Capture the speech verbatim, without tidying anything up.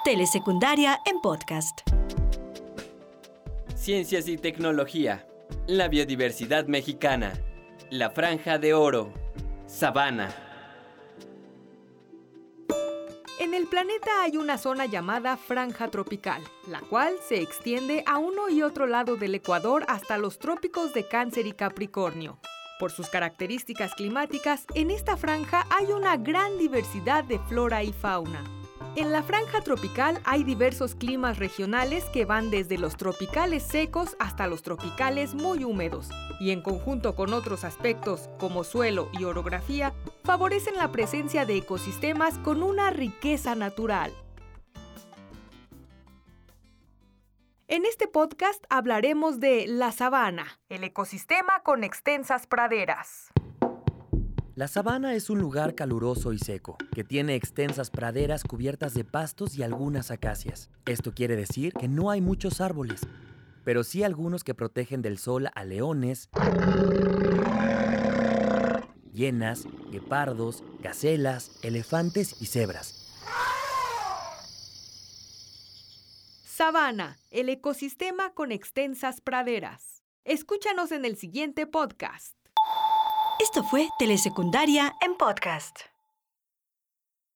Telesecundaria en podcast. Ciencias y tecnología. La biodiversidad mexicana. La franja de oro. Sabana. En el planeta hay una zona llamada franja tropical, la cual se extiende a uno y otro lado del Ecuador hasta los trópicos de Cáncer y Capricornio. Por sus características climáticas, en esta franja hay una gran diversidad de flora y fauna. En la franja tropical hay diversos climas regionales que van desde los tropicales secos hasta los tropicales muy húmedos, y en conjunto con otros aspectos como suelo y orografía, favorecen la presencia de ecosistemas con una riqueza natural. En este podcast hablaremos de la sabana, el ecosistema con extensas praderas. La sabana es un lugar caluroso y seco, que tiene extensas praderas cubiertas de pastos y algunas acacias. Esto quiere decir que no hay muchos árboles, pero sí algunos que protegen del sol a leones, hienas, guepardos, gacelas, elefantes y cebras. Sabana, el ecosistema con extensas praderas. Escúchanos en el siguiente podcast. Esto fue Telesecundaria en podcast.